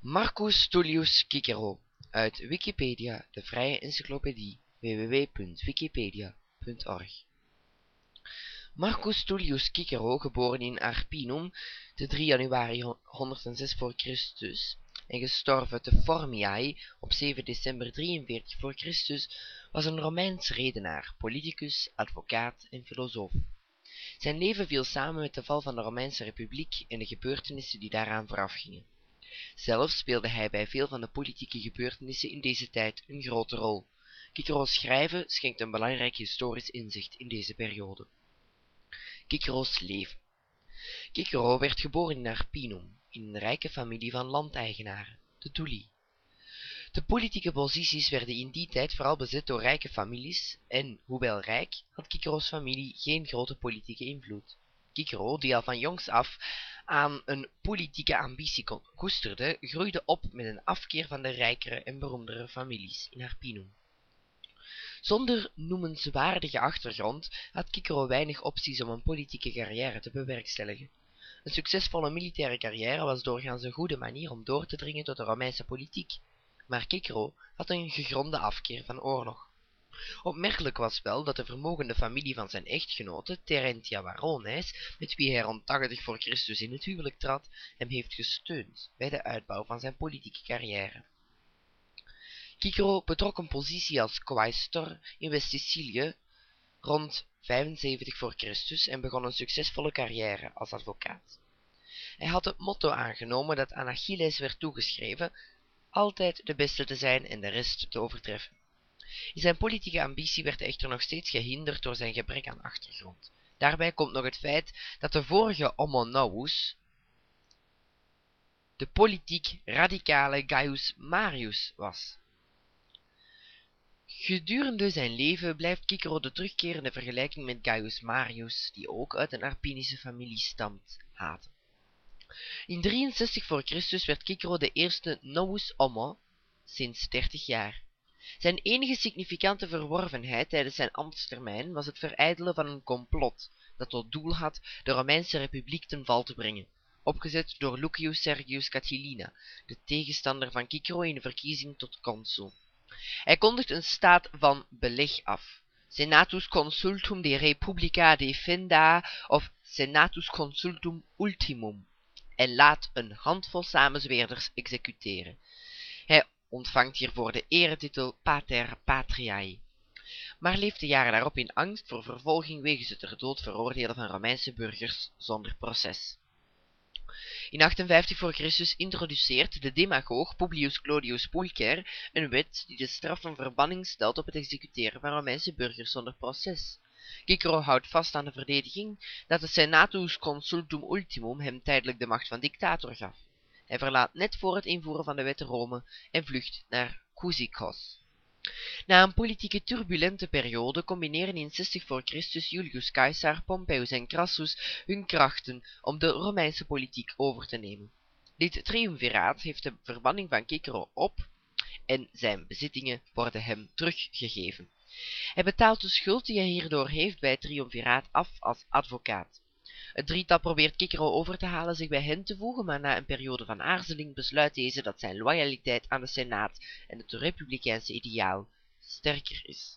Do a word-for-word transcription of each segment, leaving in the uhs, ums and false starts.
Marcus Tullius Cicero, uit Wikipedia, de vrije encyclopedie, w w w punt wikipedia punt org. Marcus Tullius Cicero, geboren in Arpinum, de drie januari honderdzes voor Christus en gestorven te Formiae op zeven december drieënveertig voor Christus, was een Romeins redenaar, politicus, advocaat en filosoof. Zijn leven viel samen met de val van de Romeinse Republiek en de gebeurtenissen die daaraan voorafgingen. Zelf speelde hij bij veel van de politieke gebeurtenissen in deze tijd een grote rol. Cicero's schrijven schenkt een belangrijk historisch inzicht in deze periode. Cicero's leven. Cicero werd geboren in Arpinum, in een rijke familie van landeigenaren, de Tulli. De politieke posities werden in die tijd vooral bezet door rijke families en, hoewel rijk, had Cicero's familie geen grote politieke invloed. Cicero, die al van jongs af aan een politieke ambitie koesterde, groeide op met een afkeer van de rijkere en beroemdere families in Arpinum. Zonder noemenswaardige achtergrond had Cicero weinig opties om een politieke carrière te bewerkstelligen. Een succesvolle militaire carrière was doorgaans een goede manier om door te dringen tot de Romeinse politiek, maar Cicero had een gegronde afkeer van oorlog. Opmerkelijk was wel dat de vermogende familie van zijn echtgenote, Terentia Varrones, met wie hij rond tachtig voor Christus in het huwelijk trad, hem heeft gesteund bij de uitbouw van zijn politieke carrière. Cicero betrok een positie als quaestor in West-Sicilië rond vijfenzeventig voor Christus en begon een succesvolle carrière als advocaat. Hij had het motto aangenomen dat aan Achilles werd toegeschreven, altijd de beste te zijn en de rest te overtreffen. In zijn politieke ambitie werd hij echter nog steeds gehinderd door zijn gebrek aan achtergrond. Daarbij komt nog het feit dat de vorige Homo Novus de politiek radicale Gaius Marius was. Gedurende zijn leven blijft Cicero de terugkerende vergelijking met Gaius Marius, die ook uit een Arpinische familie stamt, haten. In drieënzestig voor Christus werd Cicero de eerste Novus Homo sinds dertig jaar. Zijn enige significante verworvenheid tijdens zijn ambtstermijn was het verijdelen van een complot dat tot doel had de Romeinse Republiek ten val te brengen, opgezet door Lucius Sergius Catilina, de tegenstander van Cicero in de verkiezing tot consul. Hij kondigt een staat van beleg af, Senatus consultum de Republica defenda of Senatus consultum ultimum, en laat een handvol samenzweerders executeren. Hij ontvangt hiervoor de eretitel Pater Patriae, maar leeft de jaren daarop in angst voor vervolging wegens het ter dood veroordelen van Romeinse burgers zonder proces. In achtenvijftig voor Christus introduceert de demagoog Publius Clodius Pulcher een wet die de straf van verbanning stelt op het executeren van Romeinse burgers zonder proces. Cicero houdt vast aan de verdediging dat de Senatus Consultum Ultimum hem tijdelijk de macht van dictator gaf. Hij verlaat net voor het invoeren van de wet Rome en vlucht naar Cyzicus. Na een politieke turbulente periode combineren in zestig voor Christus Julius Caesar, Pompeius en Crassus hun krachten om de Romeinse politiek over te nemen. Dit triumviraat heeft de verbanning van Cicero op en zijn bezittingen worden hem teruggegeven. Hij betaalt de schuld die hij hierdoor heeft bij het triumviraat af als advocaat. Het drietal probeert Cicero over te halen zich bij hen te voegen, maar na een periode van aarzeling besluit deze dat zijn loyaliteit aan de Senaat en het republikeinse ideaal sterker is.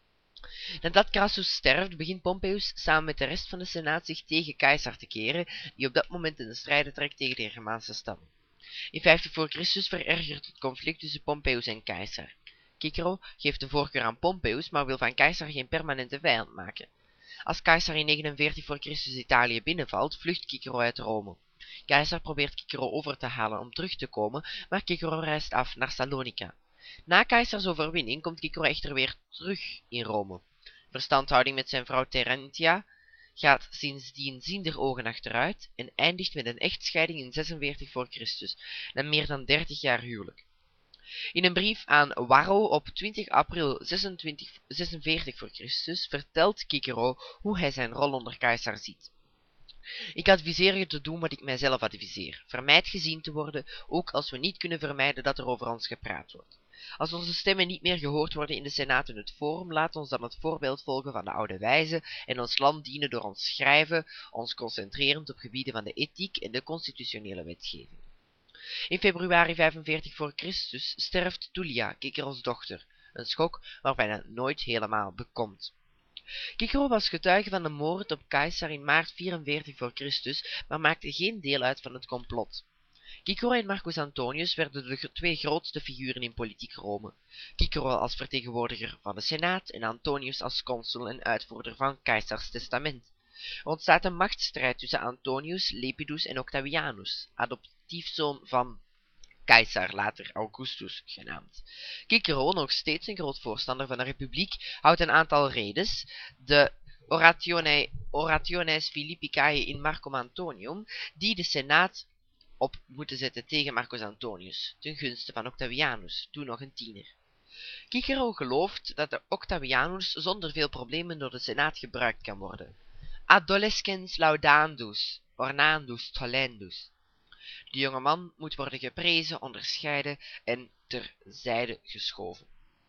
Nadat Crassus sterft, begint Pompeius samen met de rest van de Senaat zich tegen Caesar te keren, die op dat moment in de strijden trekt tegen de Germaanse stammen. In vijftig voor Christus verergert het conflict tussen Pompeius en Caesar. Cicero geeft de voorkeur aan Pompeius, maar wil van Caesar geen permanente vijand maken. Als Caesar in negenenveertig voor Christus Italië binnenvalt, vlucht Cicero uit Rome. Caesar probeert Cicero over te halen om terug te komen, maar Cicero reist af naar Salonica. Na Caesars overwinning komt Cicero echter weer terug in Rome. Verstandhouding met zijn vrouw Terentia gaat sindsdien ziender ogen achteruit en eindigt met een echtscheiding in zesenveertig voor Christus, na meer dan dertig jaar huwelijk. In een brief aan Varro op twintig april zesenveertig voor Christus vertelt Cicero hoe hij zijn rol onder Caesar ziet. Ik adviseer je te doen wat ik mijzelf adviseer. Vermijd gezien te worden, ook als we niet kunnen vermijden dat er over ons gepraat wordt. Als onze stemmen niet meer gehoord worden in de Senaat en het Forum, laat ons dan het voorbeeld volgen van de oude wijzen en ons land dienen door ons schrijven, ons concentrerend op gebieden van de ethiek en de constitutionele wetgeving. In februari vijfenveertig voor Christus sterft Tulia, Cicero's dochter, een schok waarbij hij nooit helemaal bekomt. Cicero was getuige van de moord op Caesar in maart vierenveertig voor Christus, maar maakte geen deel uit van het complot. Cicero en Marcus Antonius werden de twee grootste figuren in politiek Rome. Cicero als vertegenwoordiger van de Senaat en Antonius als consul en uitvoerder van Caesars testament. Er ontstaat een machtsstrijd tussen Antonius, Lepidus en Octavianus, adoptiefzoon van Caesar, later Augustus genaamd. Cicero, nog steeds een groot voorstander van de republiek, houdt een aantal redes, de Orationes, Orationes Philippicae in Marcum Antonium, die de Senaat op moeten zetten tegen Marcus Antonius, ten gunste van Octavianus, toen nog een tiener. Cicero gelooft dat de Octavianus zonder veel problemen door de Senaat gebruikt kan worden. Adolescens laudandus, ornandus tollendus. De jonge man moet worden geprezen, onderscheiden en terzijde geschoven.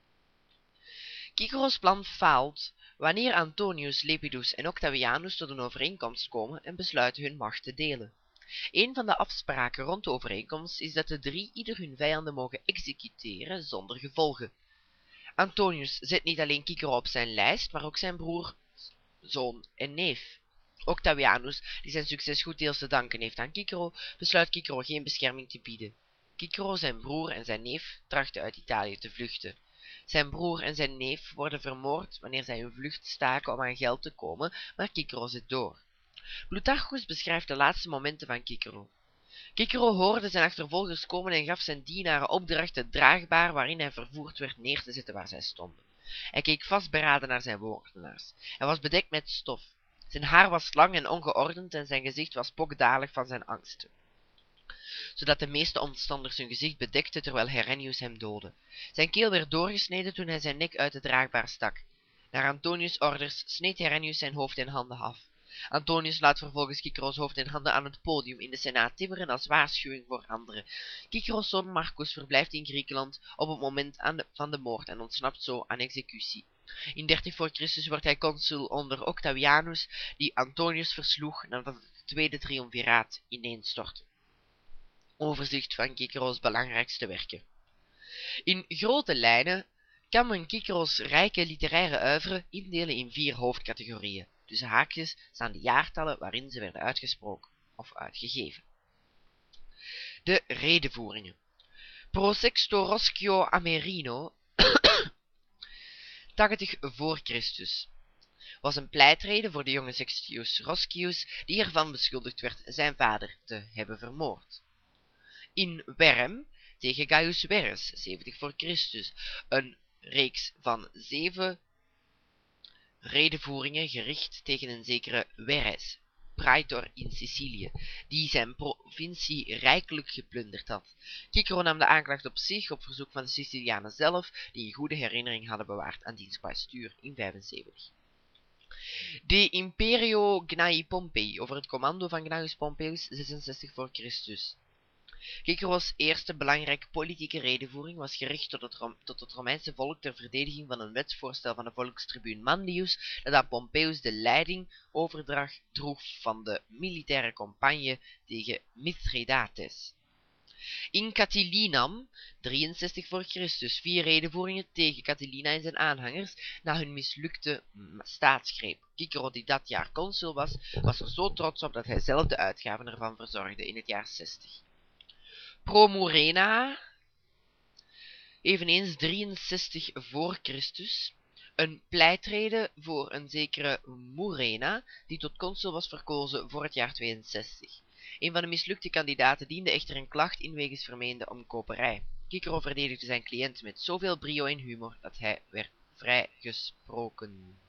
Cicero's plan faalt wanneer Antonius, Lepidus en Octavianus tot een overeenkomst komen en besluiten hun macht te delen. Een van de afspraken rond de overeenkomst is dat de drie ieder hun vijanden mogen executeren zonder gevolgen. Antonius zet niet alleen Cicero op zijn lijst, maar ook zijn broer, zoon en neef. Octavianus, die zijn succes goed deels te danken heeft aan Cicero, besluit Cicero geen bescherming te bieden. Cicero, zijn broer en zijn neef trachten uit Italië te vluchten. Zijn broer en zijn neef worden vermoord wanneer zij hun vlucht staken om aan geld te komen, maar Cicero zit door. Plutarchus beschrijft de laatste momenten van Cicero. Cicero hoorde zijn achtervolgers komen en gaf zijn dienaren opdracht het draagbaar waarin hij vervoerd werd neer te zetten waar zij stonden. Hij keek vastberaden naar zijn moordenaars. Hij was bedekt met stof. Zijn haar was lang en ongeordend en zijn gezicht was pokdalig van zijn angsten, zodat de meeste omstanders hun gezicht bedekten terwijl Herennius hem doodde. Zijn keel werd doorgesneden toen hij zijn nek uit het draagbaar stak. Naar Antonius' orders sneed Herennius zijn hoofd en handen af. Antonius laat vervolgens Cicero's hoofd en handen aan het podium in de Senaat timmeren als waarschuwing voor anderen. Cicero's zoon Marcus verblijft in Griekenland op het moment aan de, van de moord en ontsnapt zo aan executie. In dertig voor Christus wordt hij consul onder Octavianus, die Antonius versloeg nadat het tweede triumviraat ineenstortte. Overzicht van Cicero's belangrijkste werken. In grote lijnen kan men Cicero's rijke literaire oeuvre indelen in vier hoofdcategorieën. Tussen haakjes staan de jaartallen waarin ze werden uitgesproken of uitgegeven. De redevoeringen. Pro Sexto Roscio Amerino, tachtig voor Christus, was een pleitrede voor de jonge Sextius Roscius, die ervan beschuldigd werd zijn vader te hebben vermoord. In Verrem tegen Gaius Verres, zeventig voor Christus, een reeks van zeven redevoeringen gericht tegen een zekere Verres, praetor in Sicilië, die zijn provincie rijkelijk geplunderd had. Cicero nam de aanklacht op zich op verzoek van de Sicilianen zelf, die een goede herinnering hadden bewaard aan diens kwaistuur in vijfenzeventig. De Imperio Gnai Pompei over het commando van Gnaeus Pompeius, zesenzestig voor Christus. Cicero's eerste belangrijke politieke redevoering was gericht tot het, Rom tot het Romeinse volk ter verdediging van een wetsvoorstel van de volkstribuun Manlius, dat aan Pompeius de leiding overdroeg droeg van de militaire campagne tegen Mithridates. In Catilinam, drieënzestig voor Christus, vier redevoeringen tegen Catilina en zijn aanhangers na hun mislukte staatsgreep. Cicero, die dat jaar consul was, was er zo trots op dat hij zelf de uitgaven ervan verzorgde in het jaar zestig. Pro Murena, eveneens drieënzestig voor Christus, een pleitrede voor een zekere Murena, die tot consul was verkozen voor het jaar tweeënzestig. Een van de mislukte kandidaten diende echter een klacht in wegens vermeende omkoperij. Cicero verdedigde zijn cliënt met zoveel brio en humor dat hij werd vrijgesproken.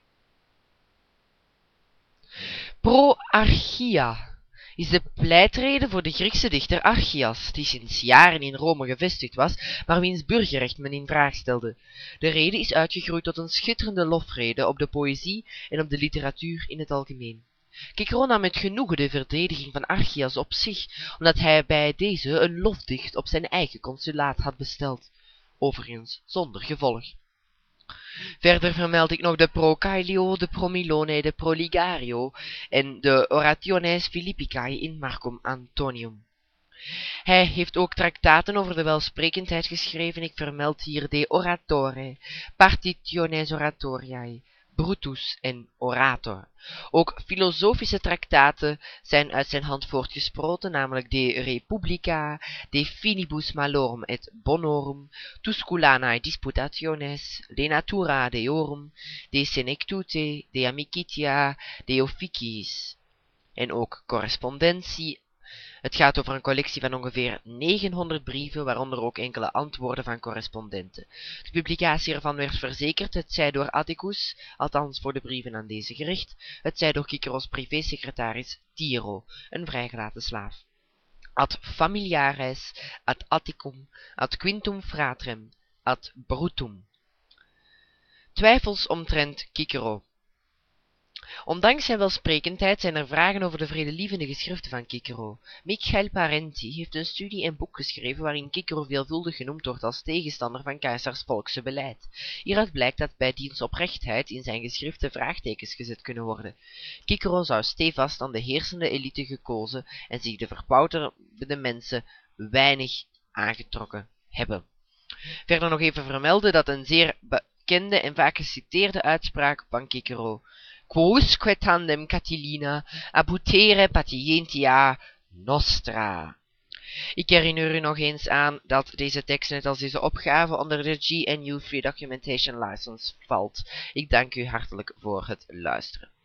Pro Archia is de pleitrede voor de Griekse dichter Archias, die sinds jaren in Rome gevestigd was, maar wiens burgerrecht men in vraag stelde. De rede is uitgegroeid tot een schitterende lofrede op de poëzie en op de literatuur in het algemeen. Cicero nam met genoegen de verdediging van Archias op zich, omdat hij bij deze een lofdicht op zijn eigen consulaat had besteld, overigens zonder gevolg. Verder vermeld ik nog de Pro Caelio, de Pro Milone, de Pro Ligario en de Orationes Philippicae in Marcum Antonium. Hij heeft ook traktaten over de welsprekendheid geschreven. Ik vermeld hier De Oratore, Partitiones Oratoriae, Brutus en Orator. Ook filosofische traktaten zijn uit zijn hand voortgesproten, namelijk De Republica, De Finibus Malorum et Bonorum, Tusculanae Disputationes, De Natura Deorum, De Senectute, De Amicitia, De Officiis. En ook correspondentie. Het gaat over een collectie van ongeveer negenhonderd brieven, waaronder ook enkele antwoorden van correspondenten. De publicatie ervan werd verzekerd, het zij door Atticus, althans voor de brieven aan deze gericht, het zij door Cicero's privésecretaris Tiro, een vrijgelaten slaaf. Ad familiares, ad Atticum, ad quintum fratrem, ad Brutum. Twijfels omtrent Cicero. Ondanks zijn welsprekendheid zijn er vragen over de vredelievende geschriften van Cicero. Michael Parenti heeft een studie en boek geschreven waarin Cicero veelvuldig genoemd wordt als tegenstander van Caesars volkse beleid. Hieruit blijkt dat bij diens oprechtheid in zijn geschriften vraagtekens gezet kunnen worden. Cicero zou stevast aan de heersende elite gekozen en zich de verbouterde mensen weinig aangetrokken hebben. Verder nog even vermelden dat een zeer bekende en vaak geciteerde uitspraak van Cicero: Quousque tandem Catilina abutere patientia nostra. Ik herinner u nog eens aan dat deze tekst, net als deze opgave, onder de G N U Free Documentation License valt. Ik dank u hartelijk voor het luisteren.